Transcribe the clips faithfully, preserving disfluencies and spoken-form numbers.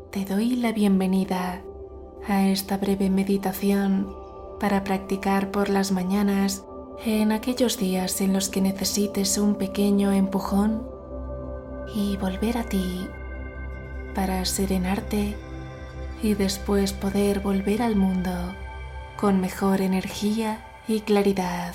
te doy la bienvenida a esta breve meditación para practicar por las mañanas en aquellos días en los que necesites un pequeño empujón y volver a ti para serenarte y después poder volver al mundo con mejor energía y claridad.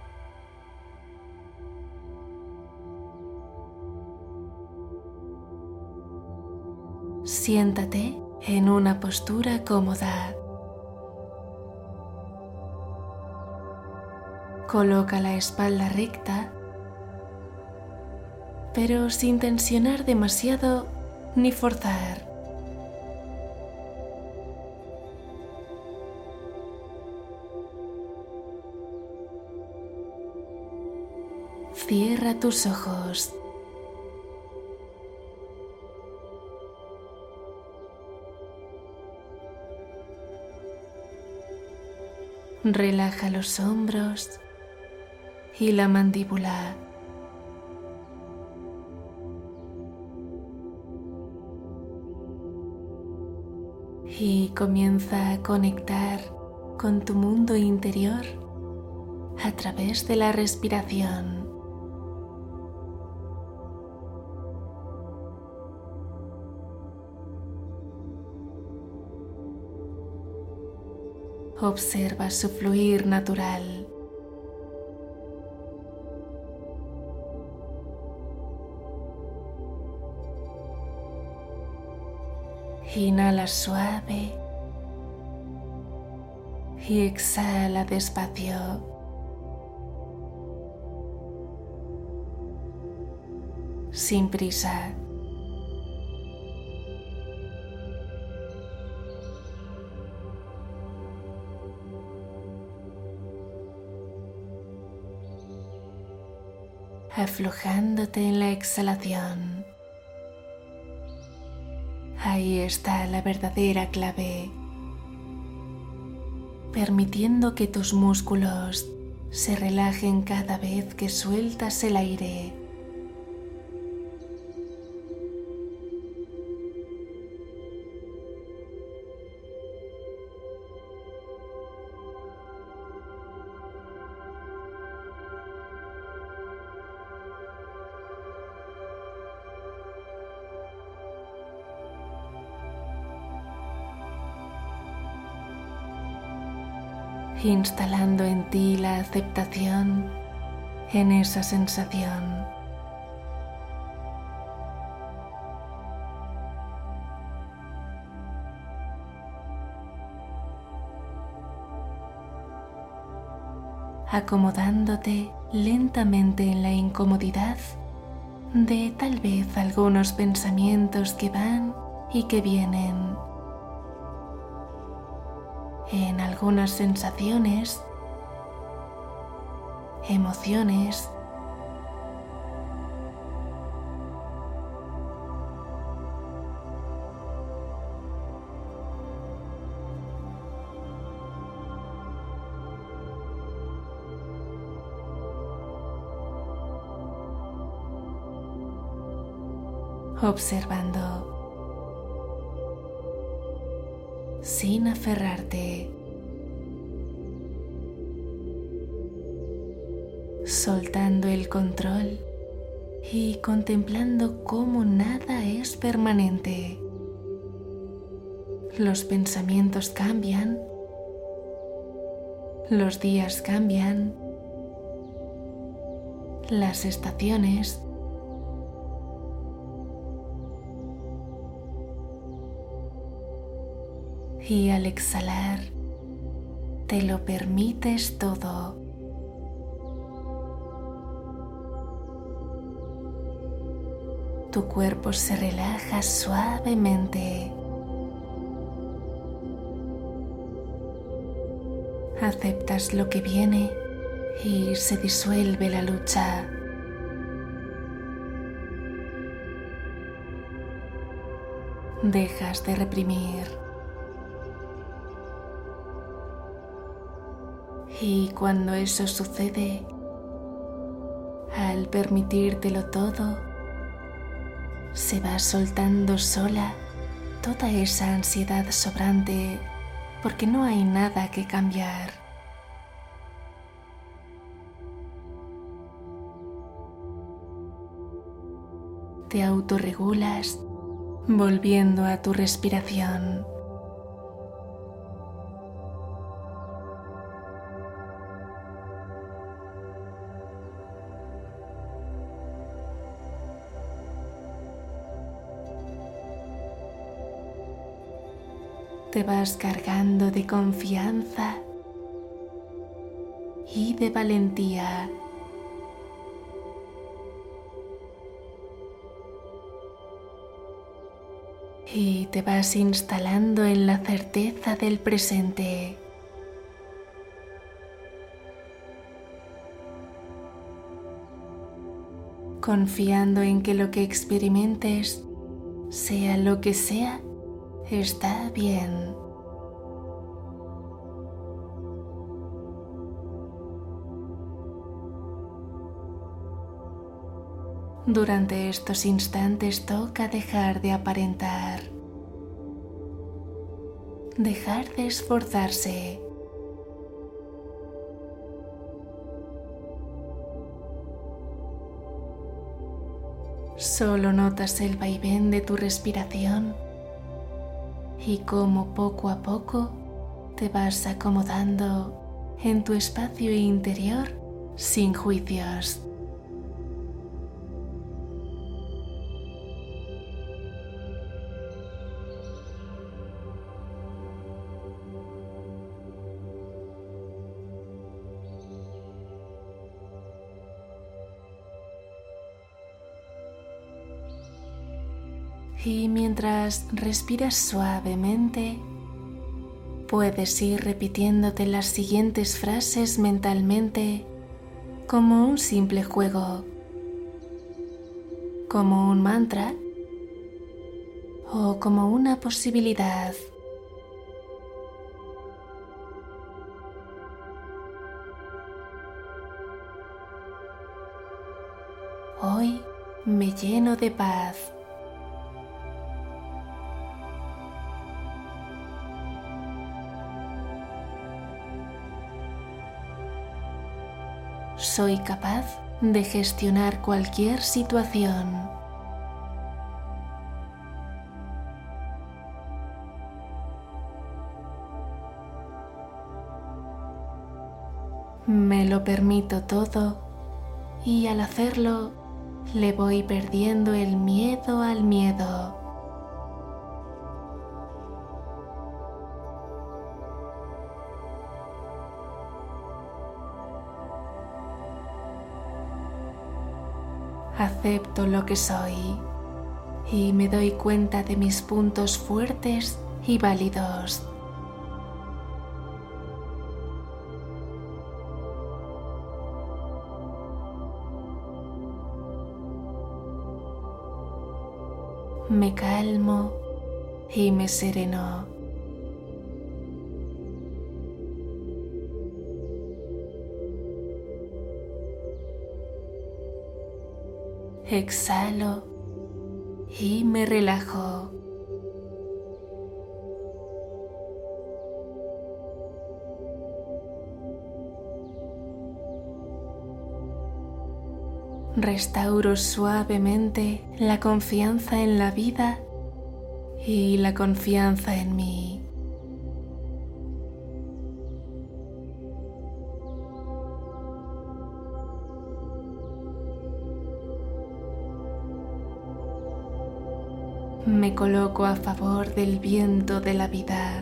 Siéntate en una postura cómoda. Coloca la espalda recta, pero sin tensionar demasiado ni forzar. Cierra tus ojos. Relaja los hombros y la mandíbula. Y comienza a conectar con tu mundo interior a través de la respiración. Observa su fluir natural. Inhala suave y exhala despacio. Sin prisa. Aflojándote en la exhalación. Ahí está la verdadera clave, permitiendo que tus músculos se relajen cada vez que sueltas el aire. Instalando en ti la aceptación en esa sensación. Acomodándote lentamente en la incomodidad de tal vez algunos pensamientos que van y que vienen, en algunas sensaciones, emociones, observando sin aferrarte, soltando el control y contemplando cómo nada es permanente. Los pensamientos cambian, los días cambian, las estaciones. Y al exhalar, te lo permites todo. Tu cuerpo se relaja suavemente. Aceptas lo que viene y se disuelve la lucha. Dejas de reprimir. Y cuando eso sucede, al permitírtelo todo, se va soltando sola toda esa ansiedad sobrante porque no hay nada que cambiar. Te autorregulas volviendo a tu respiración. Te vas cargando de confianza y de valentía. Y te vas instalando en la certeza del presente. Confiando en que lo que experimentes, sea lo que sea, está bien. Durante estos instantes toca dejar de aparentar, dejar de esforzarse. Solo notas el vaivén de tu respiración y cómo poco a poco te vas acomodando en tu espacio interior sin juicios. Y mientras respiras suavemente, puedes ir repitiéndote las siguientes frases mentalmente como un simple juego, como un mantra o como una posibilidad. Hoy me lleno de paz. Soy capaz de gestionar cualquier situación. Me lo permito todo y al hacerlo le voy perdiendo el miedo al miedo. Acepto lo que soy y me doy cuenta de mis puntos fuertes y válidos. Me calmo y me sereno. Exhalo y me relajo. Restauro suavemente la confianza en la vida y la confianza en mí. Me coloco a favor del viento de la vida.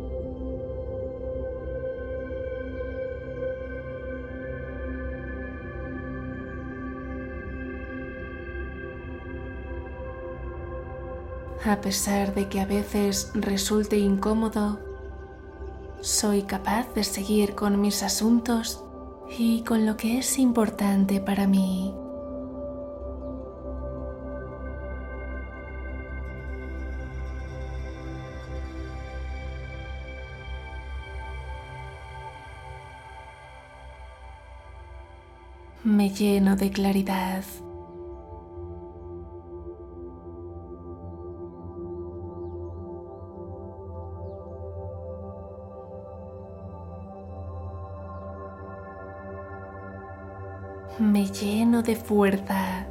A pesar de que a veces resulte incómodo, soy capaz de seguir con mis asuntos y con lo que es importante para mí. Me lleno de claridad. Me lleno de fuerza.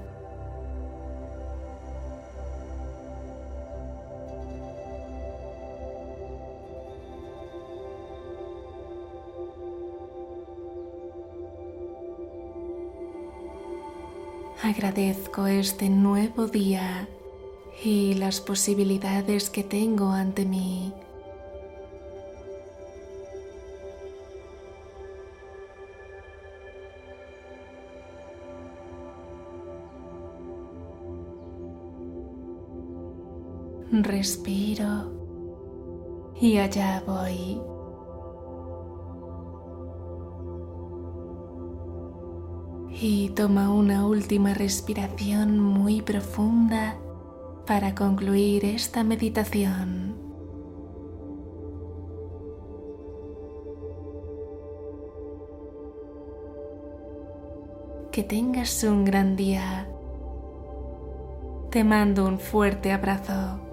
Agradezco este nuevo día y las posibilidades que tengo ante mí. Respiro y allá voy. Y toma una última respiración muy profunda para concluir esta meditación. Que tengas un gran día. Te mando un fuerte abrazo.